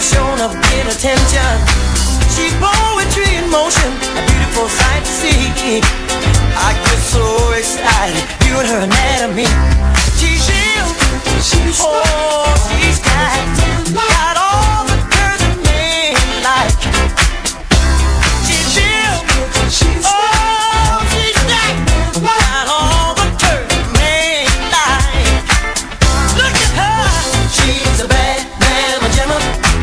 shown up in attention. She's poetry in motion, a beautiful sight to see. I get so excited, viewing her anatomy. She's ill, oh, she's got all the curves a man like. She's ill, oh, she's got all the curves a man like. Look at her, she's a bad mamma jamma,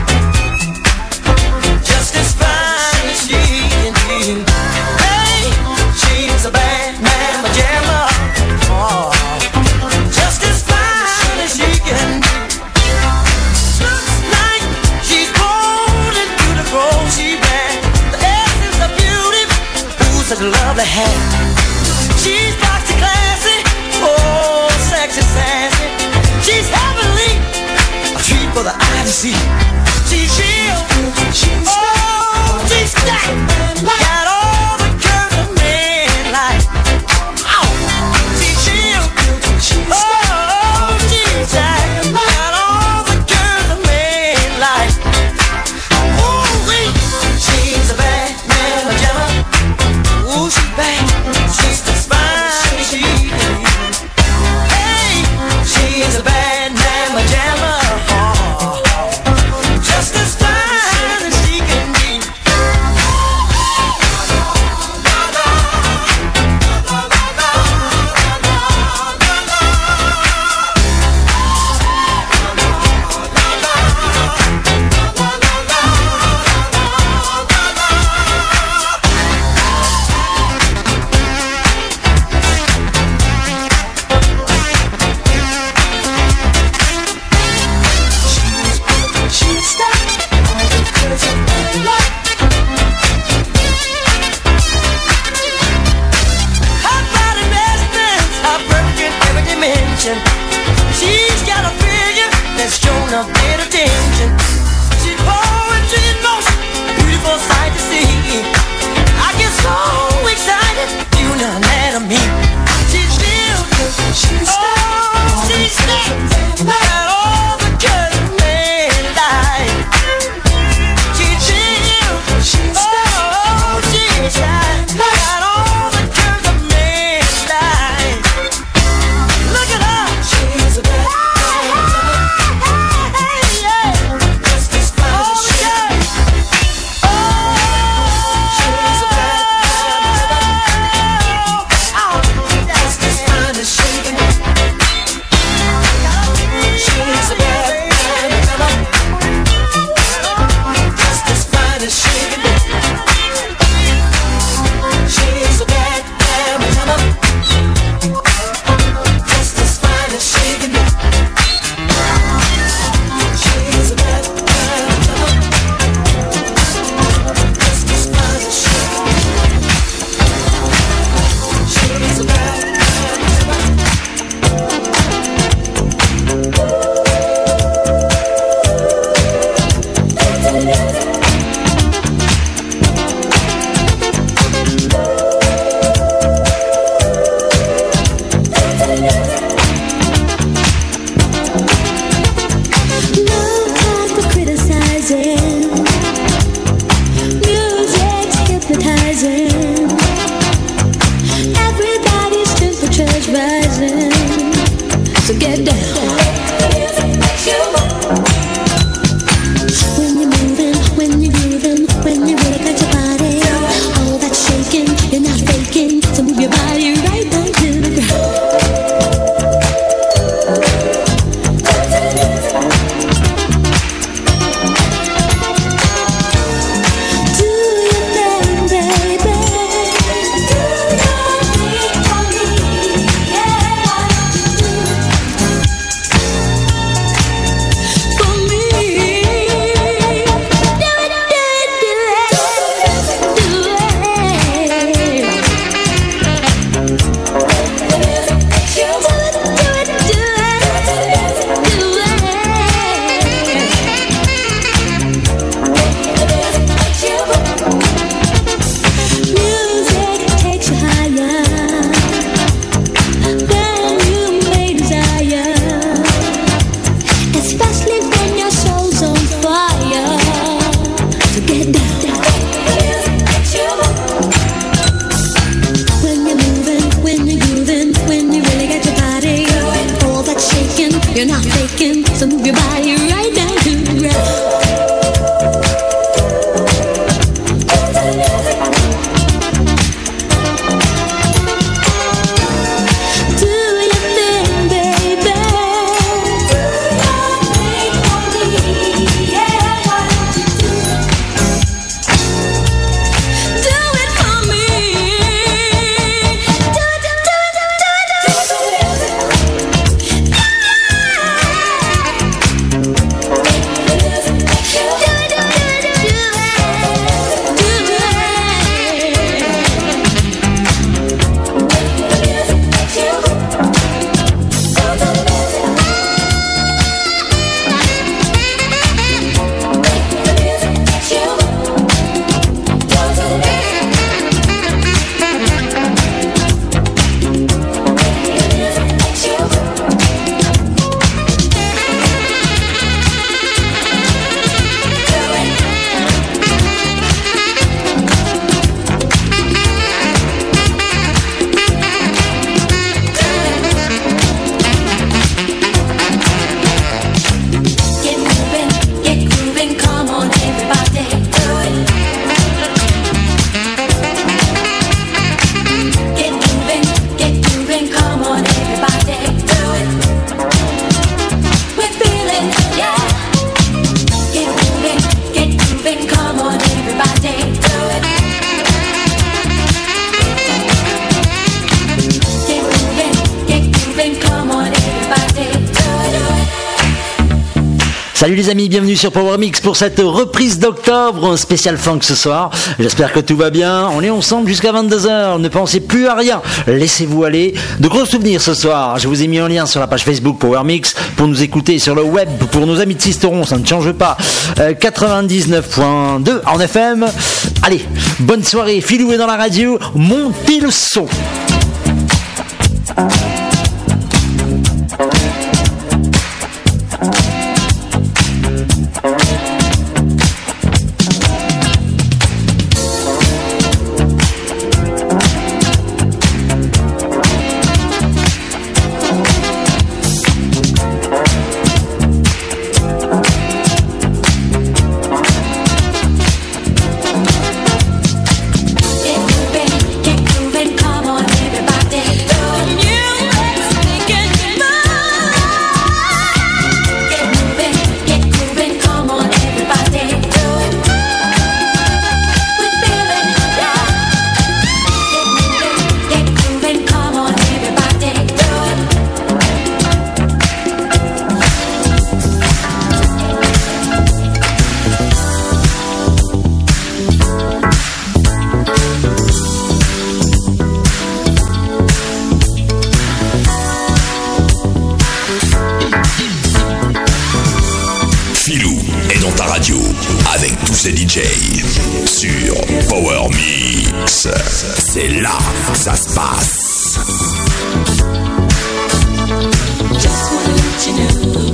just as fine as she can be. Hey, she's a bad mamma jamma, oh, just as fine as she can be. Looks like she's bold and beautiful. She bad, the essence of beauty. Ooh, such a lovely hair. She's boxy classy, oh, sexy sassy. She's heavenly, a treat for the eye to see. She's real, oh, she's stacked, got all the curves a man like. Oh, she's real, oh, she's stacked, got all the curves a man like. Ooh, she's a bad mamma jamma. Ooh, she's bad, she's the spine she is. Hey, she's a bad mamma jamma, just as fine as she can be. She's got all the curves a man like. Her body measurements are perfect in every dimension. She's got a figure that's shown up in attention. She's poetry in motion, a beautiful sight to see. I get so excited, viewing her anatomy. She's real, oh, she's stacked, got all the curves a man like. She's real, oh, she's stacked, got all the curves a man like. Look at her, she's a bad just as fine as she can be. She's a bad just as fine as she can be. She's Salut les amis, bienvenue sur Power Mix pour cette reprise d'octobre, spécial funk ce soir. J'espère que tout va bien, on est ensemble jusqu'à 22h, ne pensez plus à rien, laissez-vous aller. De gros souvenirs ce soir, je vous ai mis un lien sur la page Facebook Power Mix pour nous écouter sur le web, pour nos amis de Sisteron, ça ne change pas. 99.2 en FM. Allez, bonne soirée, Philou est dans la radio, montez le son. Sur Power Mix, c'est là que ça se passe. Just wanna let you know.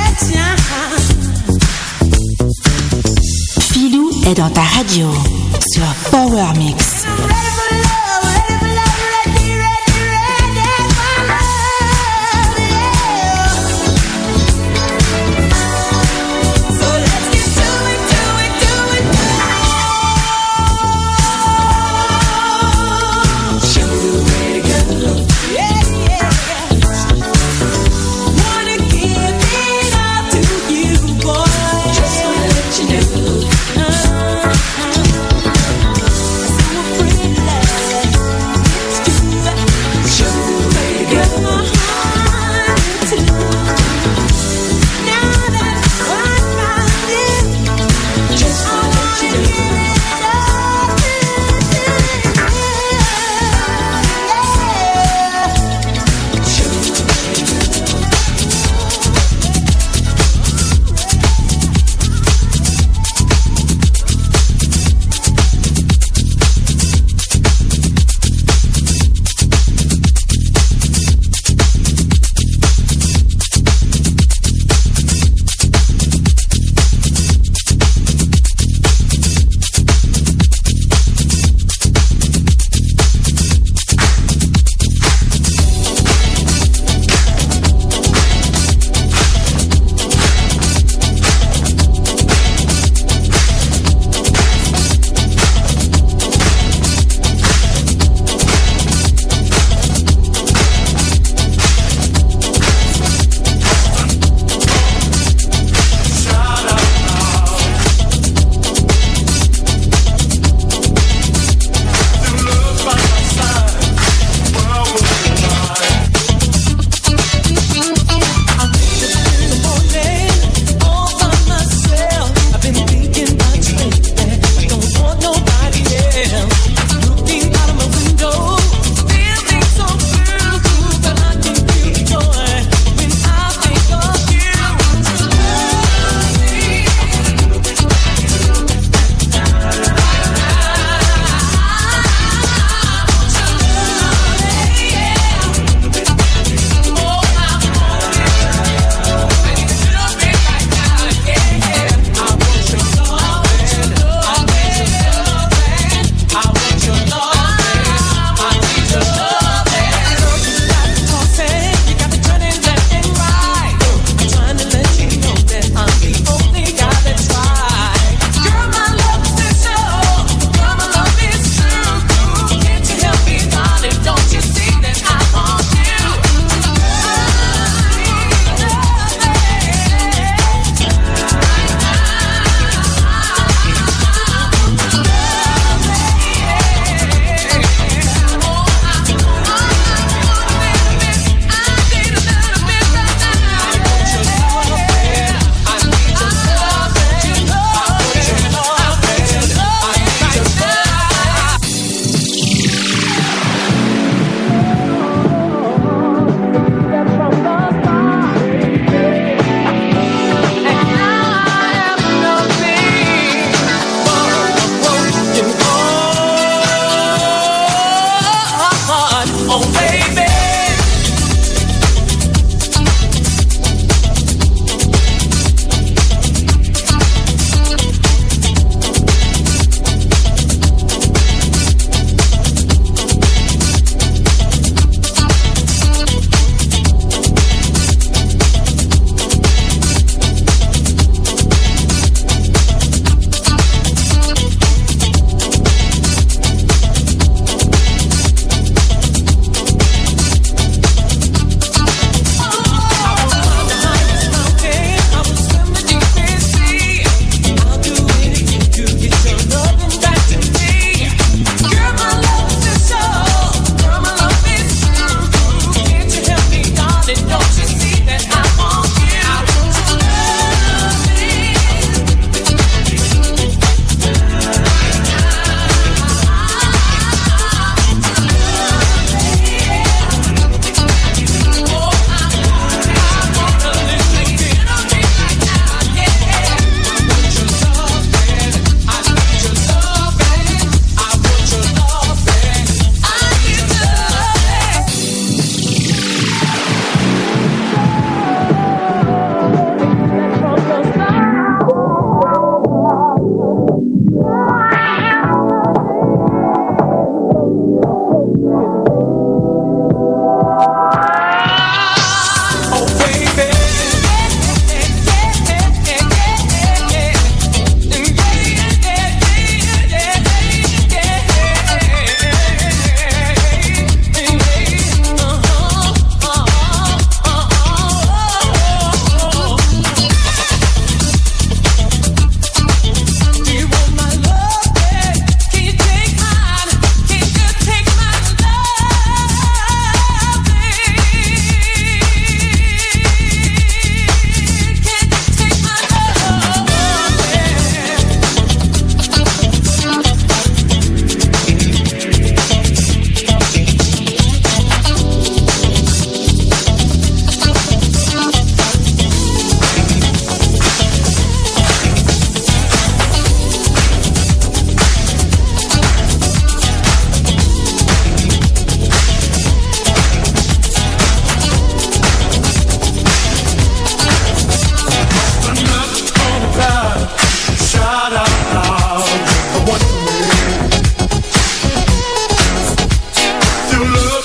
Dans ta radio sur Power Mix. Let you know.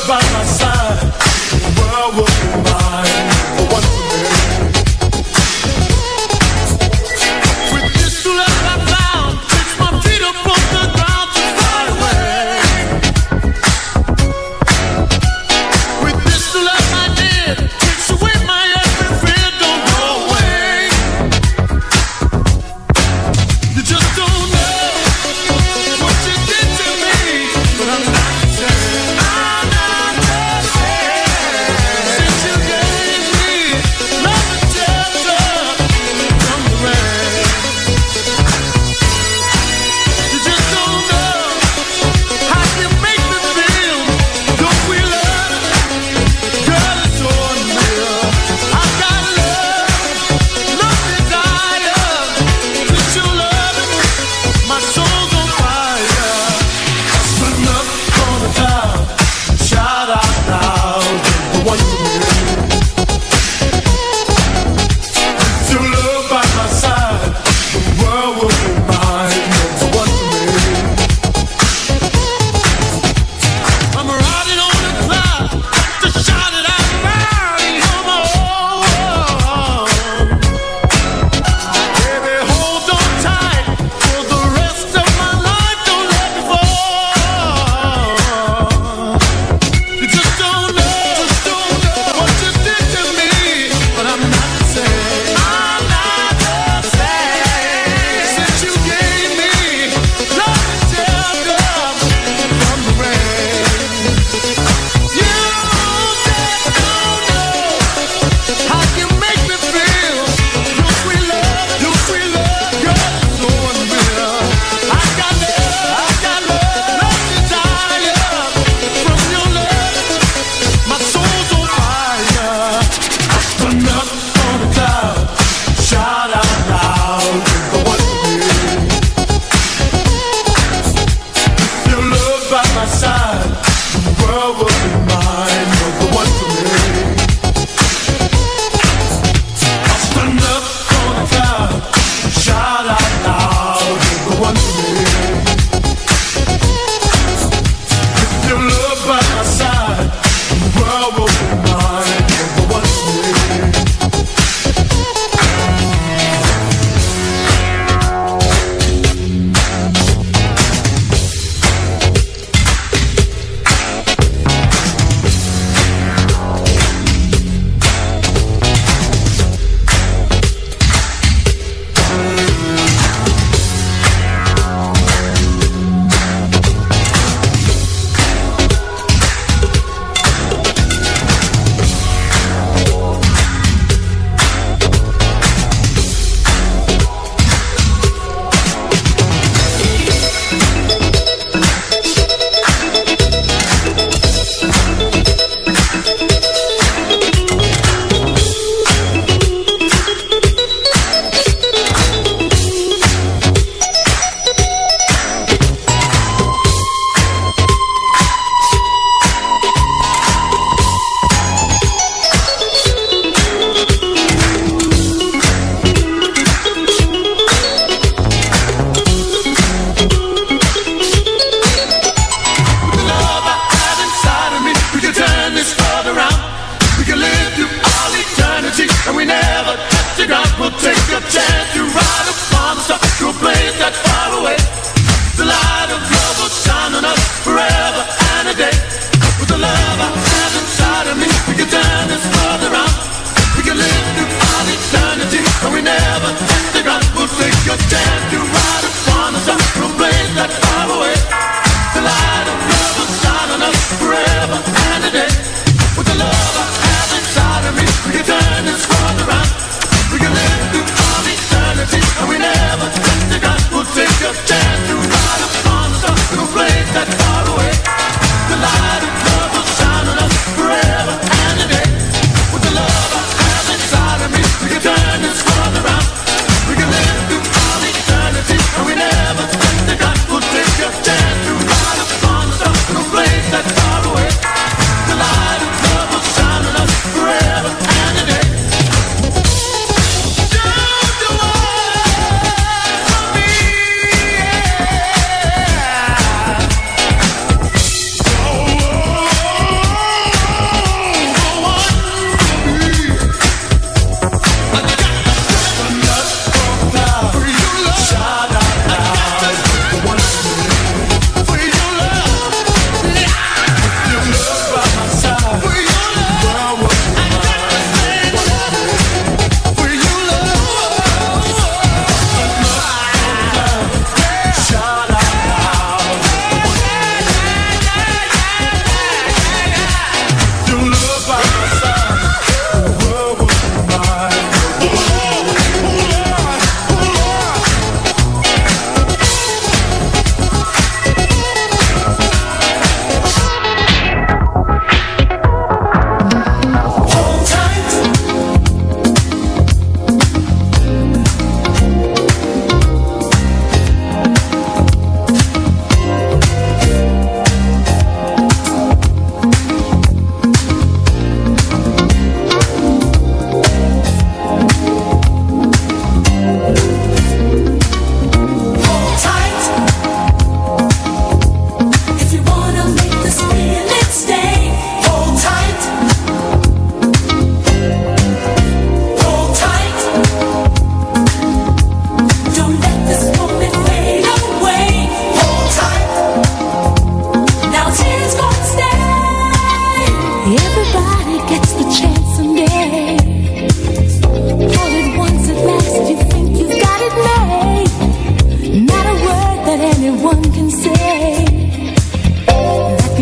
by my side, the world will be mine. One for me. With this love I found, fix my feet up on the ground to fly away. With this love I did, takes away my every fear, don't go away. You just don't know what you did to me, but I'm not telling. I'm not telling.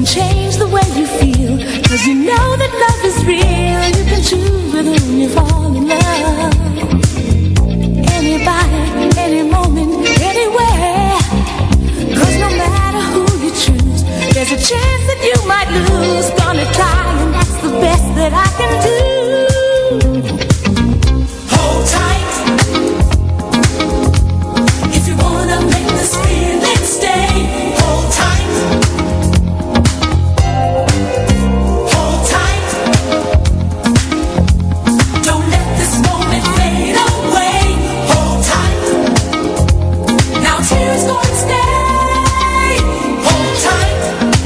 can change the way you feel, 'cause you know that love is real. You can choose with whom you fall in love. Anybody, any moment, anywhere. 'Cause no matter who you choose, there's a chance that you might lose. Gonna try, and that's the best that I can do. Hold tight. If you wanna make this feeling stay, hold tight. Hold tight. Don't let this moment fade away. Hold tight. Now tears gonna stay. Hold tight.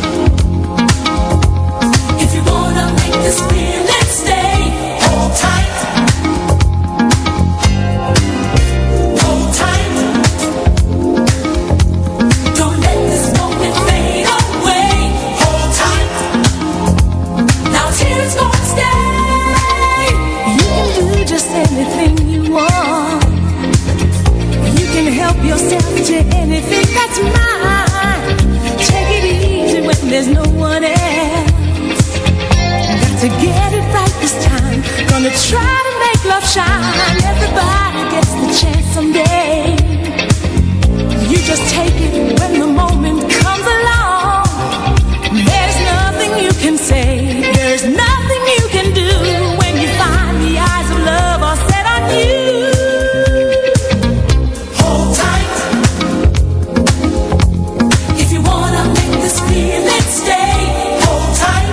If you wanna make this feeling stay, hold tight. Hold tight. Don't let this moment fade away. Hold tight. Now tears gonna stay. You can do just anything you want. You can help yourself to anything that's mine. Take it easy when there's no one else. Got to get it right this time. Gonna try to make love shine. Everybody gets the chance someday. You just take it when the moment comes along. There's nothing you can say. There's nothing you can do when you find the eyes of love are set on you. Hold tight. If you wanna make this feeling stay, hold tight.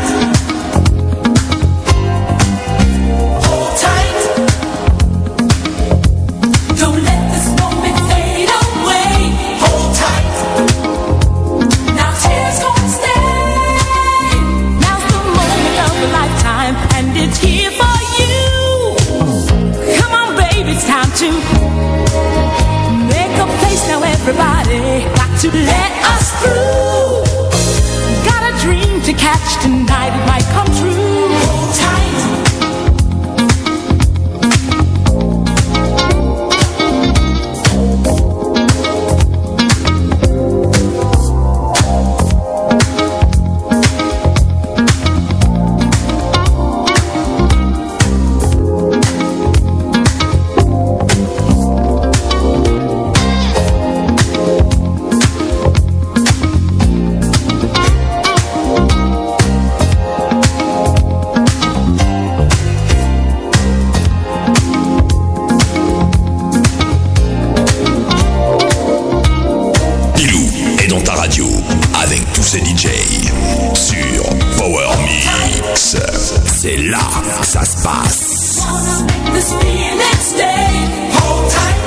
Hold tight. Don't let this moment fade away. Hold tight. Now tears gonna stay. Now's the moment of a lifetime, and it's here for you. Come on, baby, it's time to make a place now. Everybody got to let us through. Got a dream to catch tonight, it might come true. Hold tight. Pilou est dans ta radio avec tous ses DJ sur Power Mix. C'est là que ça se passe. Wanna make this feeling stay. Hold tight.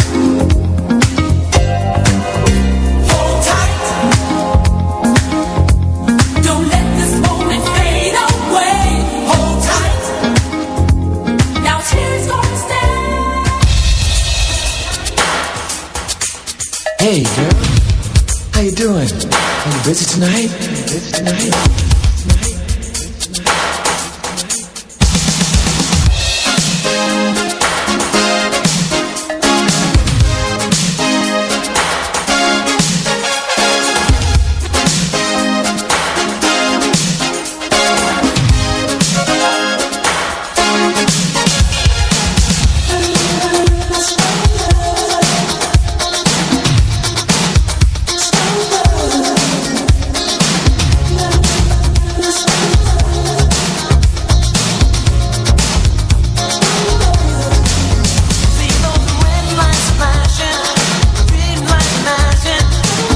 Hold tight. Don't let this moment fade away. Hold tight. Now tears gonna stay. Hey, girl. How you doing? Are you busy tonight? See those red lights flashing, green light flashing.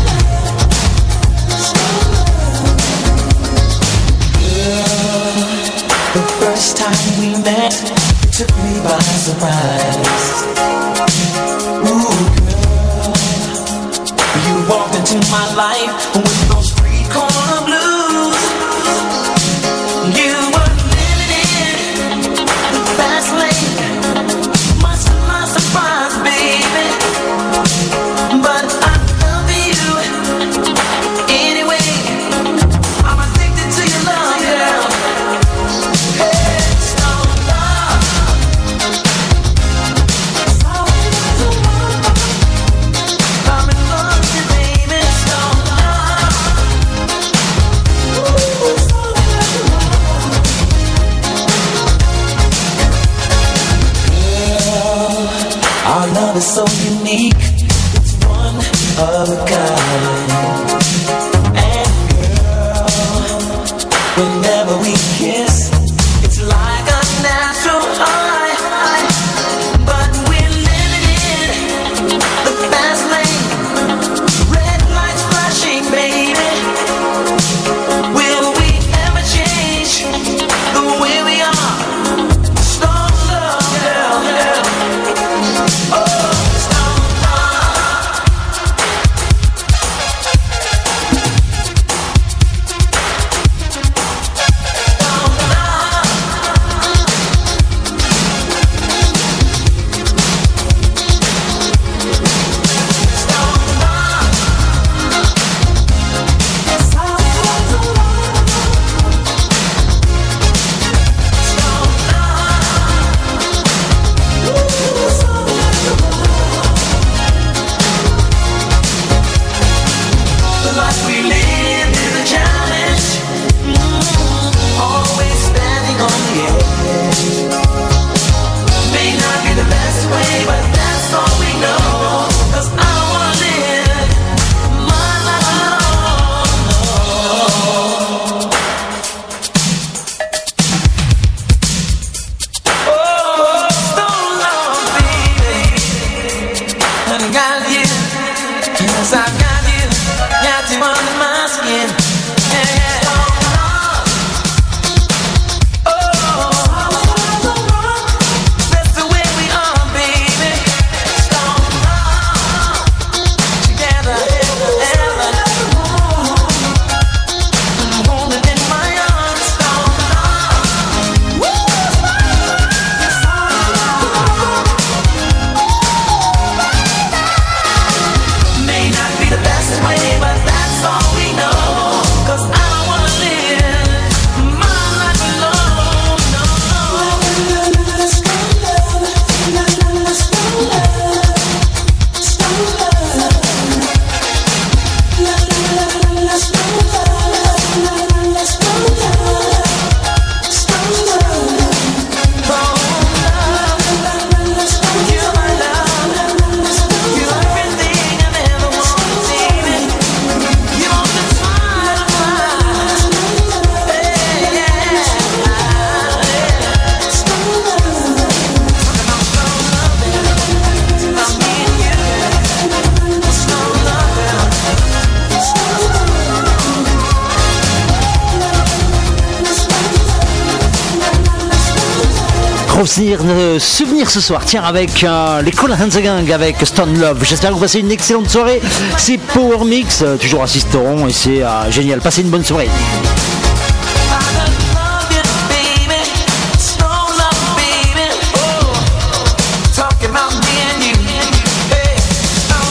The first time we met, it took me by surprise. Ooh, girl, you walked into my life with those street corner blues. You were living in the fast lane, much to my surprise, baby. But I love you anyway. I'm addicted to your love, girl. Stone love. I'm in love with you, baby. Stone love. is so unique. It's one of a kind. And girl, whenever we kiss, it's like a natural high. But we're living in the fast lane. Red lights flashing, baby. Will we ever change the way we are? Stone love, girl. Oh, stone love. Stone love. The life we live is a challenge. Always standing on the edge. May not be the best way, but that's all we know. 'Cause I wanna live my life alone. Oh, stone love, baby. And I got you. Yes, I got you. Got you under my skin. Yeah. Oh, that's the way we are, baby. Stone love. Together, ever. I'm holding in my arms. Stone love. May not be the best way, but that's all we know. 'Cause I don't wanna live my life alone. No. You're my love. You're everything I've ever wanted, baby. You're the smile of my eyes. Hey, yeah. Talking about stone loving. About me and you. Stone loving. Gros souvenir ce soir, tiens, avec les Cool Hands Gang avec Stone Love. J'espère que vous passez une excellente soirée. C'est Power Mix, toujours assisteront et c'est génial. Passez une bonne soirée. I love you, baby. Stone love, baby. Oh, talking about me and you. Hey, stone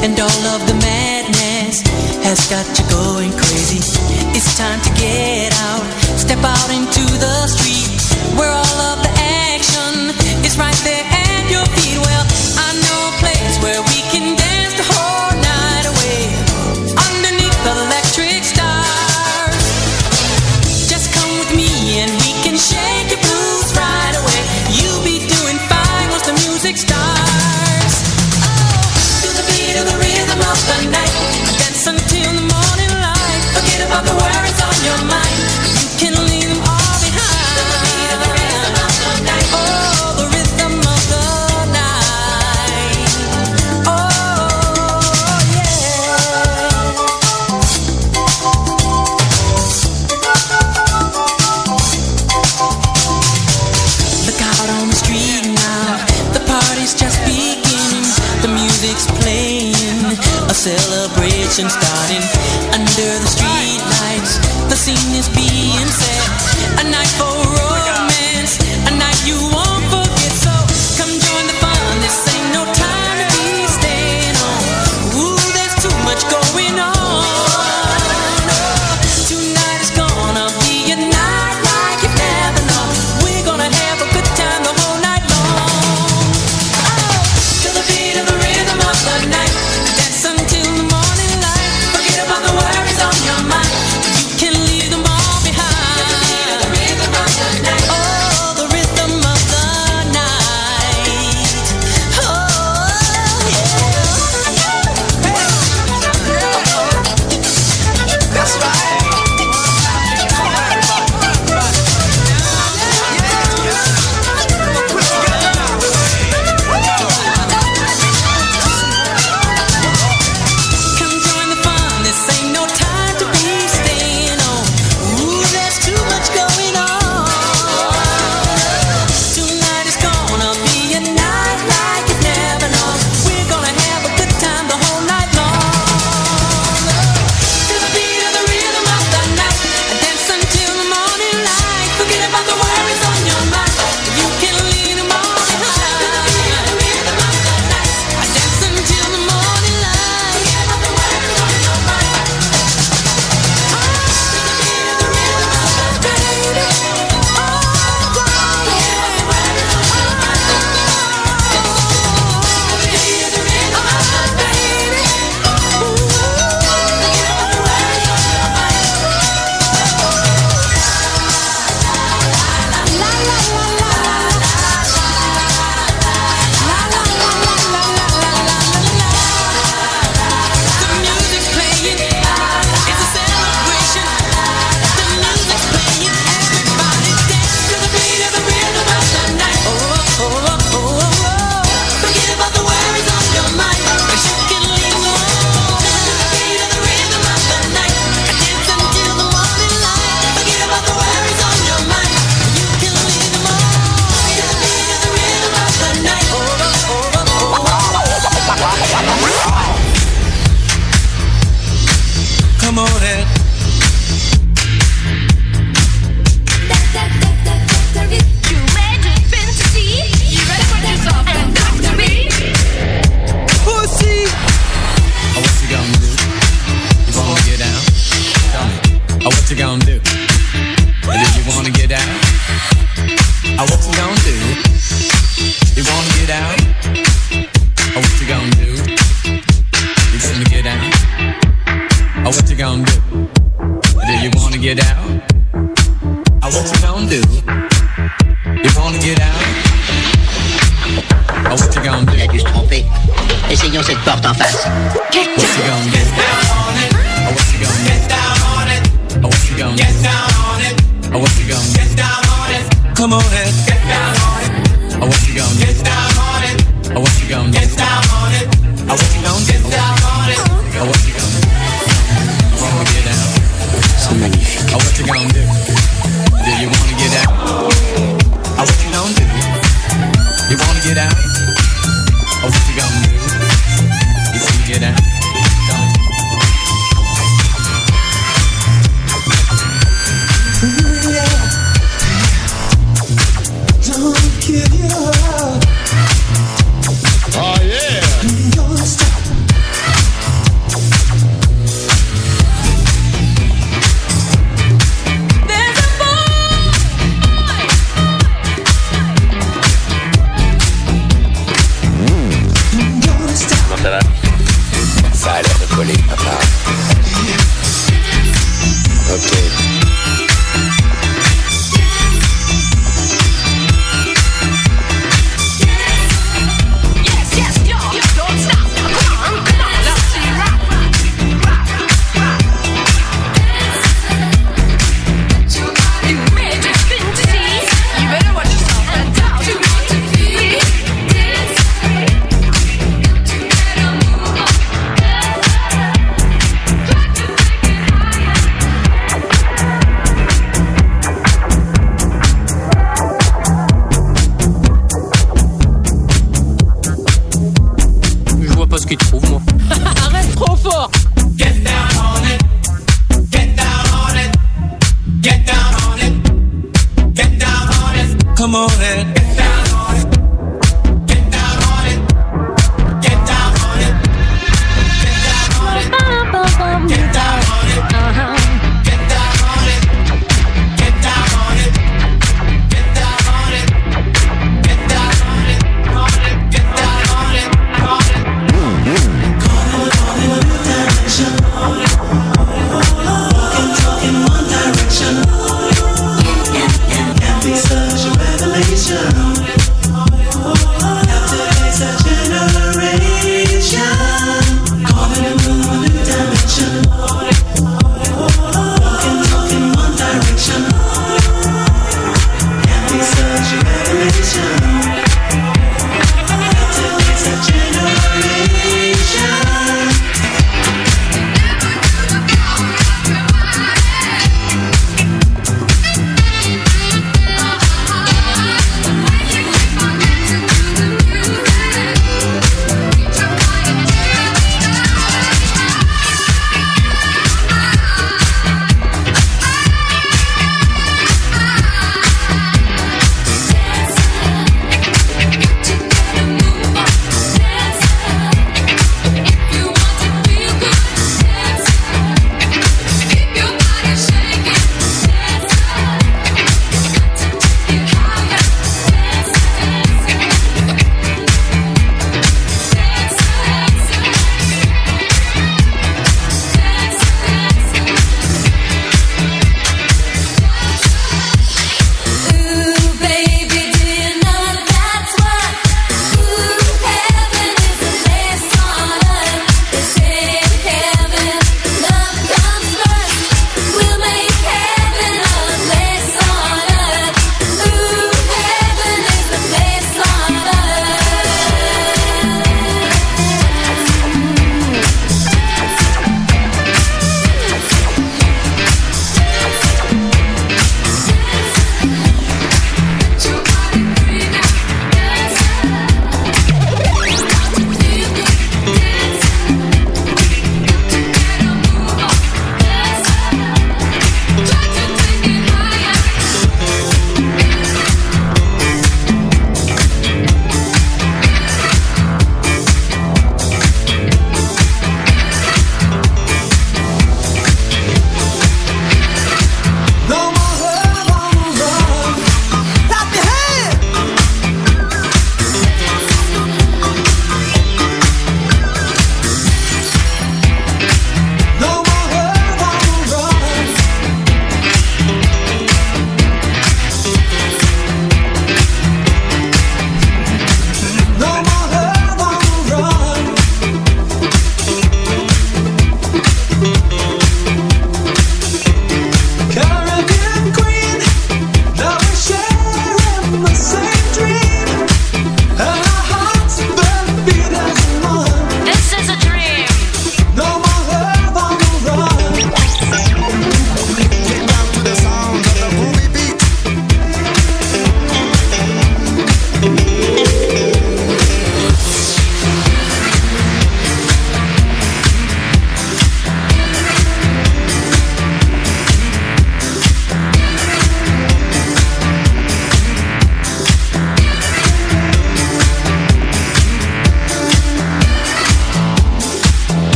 and all of the madness has got you going crazy. It's time to get out, step out into the street, where all of the action is right there at your feet. Well, I know a place where we can dance the whole night away, underneath the electric stars. Just come with me and we can shake your blues right away. You'll be doing fine once the music starts. Oh, to the beat of the rhythm of the night, dance until the morning light. Forget about the worries on your mind, you can leave them all behind. To the beat of the rhythm of the night. Oh, the rhythm of the night. Oh, yeah. Look out on the street now, the party's just beginning. The music's playing, a celebration starting. Under the street lights, the scene is being set. A night for romance, a night you won't forget. So come join the fun, this ain't no time to be staying home. Ooh, there's too much going on. Tonight is gonna be a night like you've never known. We're gonna have a good time the whole night long. Oh, to the beat of the rhythm of the night, dance until the morning light. Forget about the worries on your mind, you can leave them all behind. To the rhythm of the night. Oh, the rhythm of the night. Oh, yeah. That's right. Come join the fun, this ain't no time to be staying home. Ooh, there's too much going on. Tonight is gonna be a night like you've never known. We're gonna have a good time the whole night long. To the beat of the rhythm of the night, dance until the morning light. Forget about the worries on your mind, you can leave them all behind. To the beat of the rhythm of the night, dance until the morning light. Forget about the worries on your mind. To the beat of the rhythm of the night, oh, forget about the worries on your mind. To the beat of the rhythm of the night, ooh, forget about the worries on your mind. The music's playing, it's a celebration. The music's playing, everybody dance to the beat of the rhythm of the night. Oh, oh, oh, oh, oh. Forget about the worries on your mind, 'cause you can leave them all. To the beat of the rhythm of the night, dance until the morning light. Forget about the worries on your mind, you can leave them all. To the beat of the rhythm of the night. Oh, oh, oh, oh, oh. Come on in. Pussy. Oh, what you gonna do? You wanna get down? Tell me. Oh, what you gonna do? And if you wanna get down? Oh, what you gonna do? You wanna get down? Oh, what you gonna do? You gonna get down? Oh, what you gonna do? Do you wanna get down? Oh, what you gonna do? You wanna get down? Oh, what you gonna do? Il a dû se tromper. Essayons cette porte en face. What you gonna do? Oh, what you gonna do? Oh, what you gonna do? Oh, what you gonna do? Come on in. Oh, what you gonna do? Oh, what you gonna do? Oh, what you gonna do? Oh, what you gonna do? Wanna get down? C'est magnifique. Oh, what you gonna do? Do you wanna get down? Oh, what you gonna do? You wanna get down? Oh, what you gonna do? You wanna get down? Don't give you up. Oh yeah. Don't stop. coller, papa. Ok.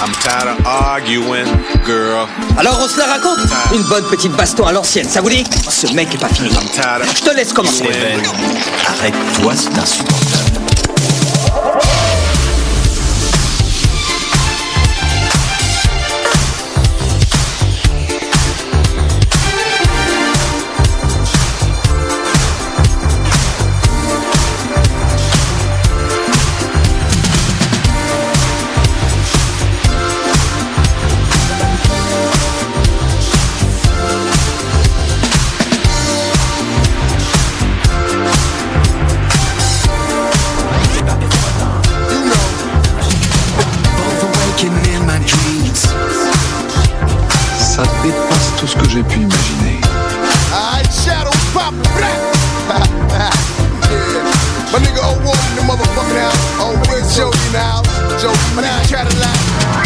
I'm tired of arguing, girl. Alors on se la raconte? Une bonne petite baston à l'ancienne, ça vous dit? Ce mec est pas fini. Je te laisse commencer. Arrête-toi, c'est insupportable. Ça dépasse tout ce que j'ai pu imaginer. My nigga O1 in the motherfucking house. Oh, where's Jody now? Jody, my nigga Cadillac.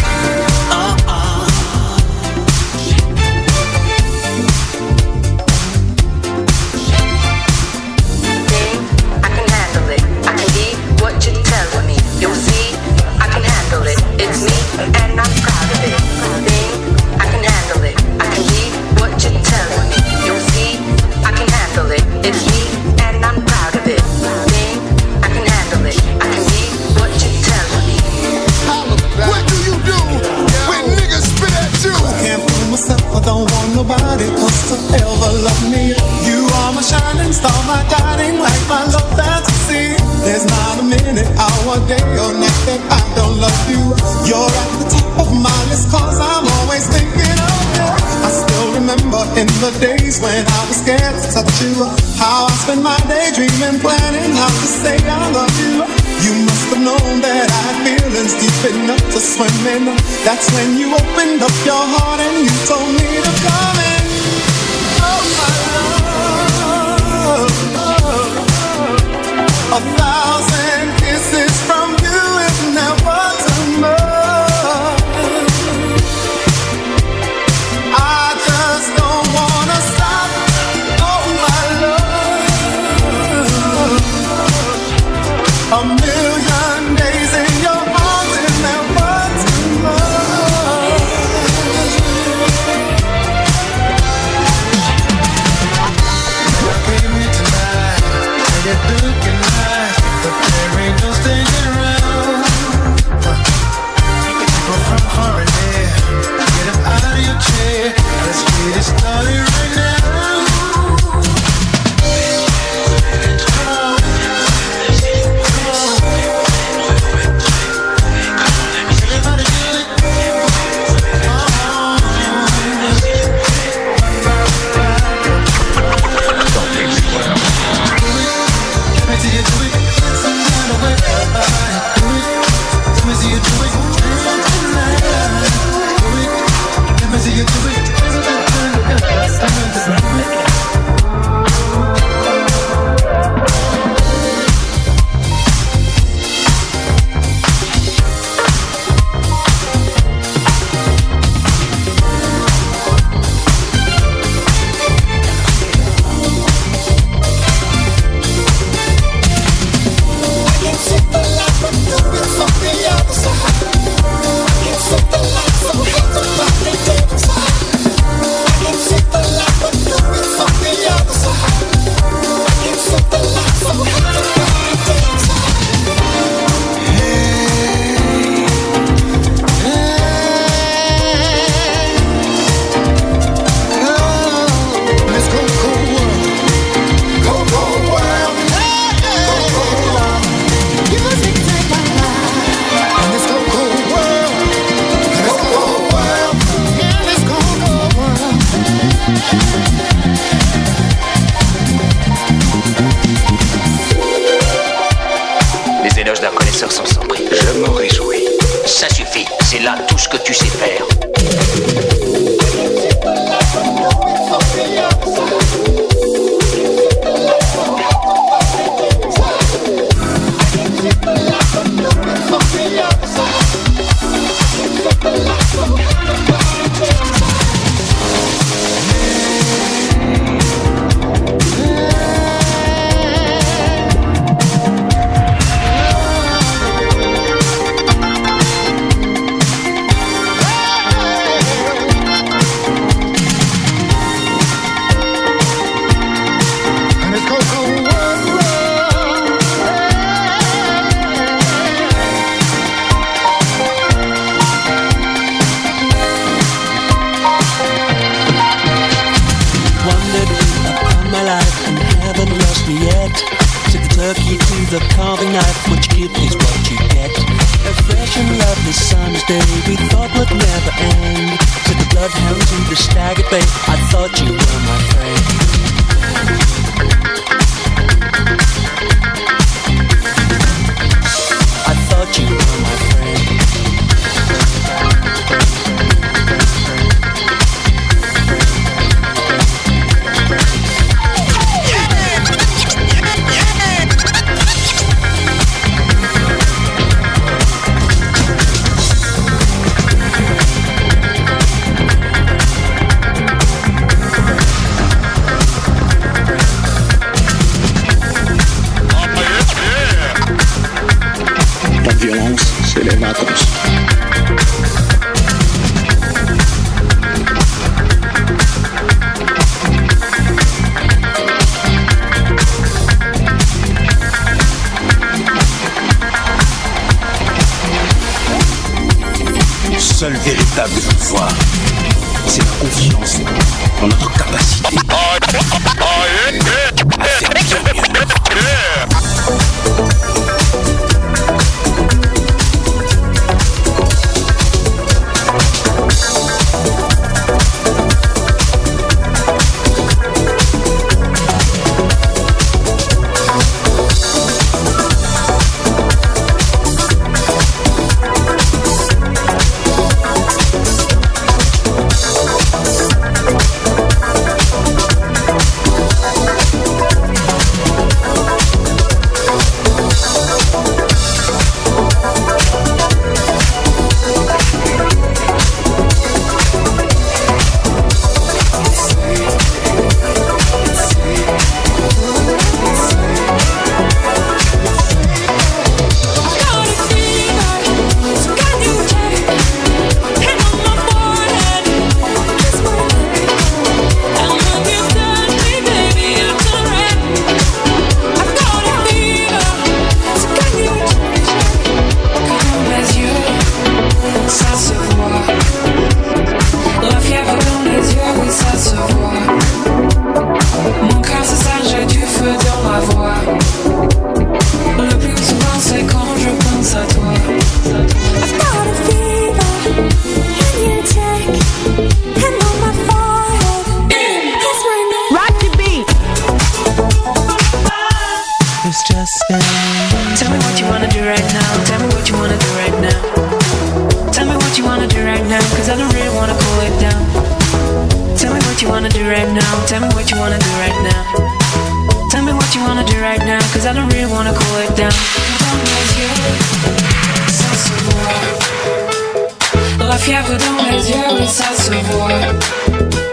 I can handle it. I can be what you're telling me. You'll see, I can handle it. It's me, and I'm proud of it. I can handle it. I can be what you're telling me. You'll see, I can handle it. It's me, and I'm proud of it. I can handle it. I can be what you're telling me. What do you do when niggas spit at you? I can't fool myself. I don't want nobody else to ever love me. You are my shining star, my guiding light, my love fantasy. There's not a minute, hour, day or night that I don't love you. You're at the top of my list 'cause I'm always thinking of you. I still remember in the days when I was scared to touch you. How I spent my day dreaming, planning how to say I love you. You must have known that I had feelings deep enough to swim in. That's when you opened up your heart and you told me to come in. Oh my love, a thousand kisses from you is never too much. I just don't wanna stop. Oh my love, a million days in your arms is never too much. I came here tonight, and you're looking nice, but there ain't no staying around. People from far and near, get up out of your chair. Let's get it started right now. Les éloges d'un connaisseur sont sans prix. Je m'en réjouis. Ça suffit, c'est là tout ce que tu sais faire. this summer's day we thought would never end. Took the bloodhound to the staggered bay. I thought you were my friend. I thought you were my friend. C'est les vacances. Seule véritable foi, c'est la confiance en notre capacité à faire bien mieux. Tell me what you wanna do right now. Tell me what you wanna do right now. Tell me what you wanna do right now, cause I don't really wanna cool it down. Tell me what you wanna do right now. Tell me what you wanna do right now. Tell me what you wanna do right now, cause I don't really wanna cool it down. Dans les yeux, ça se voit. La fièvre dans les yeux, oui, ça se voit.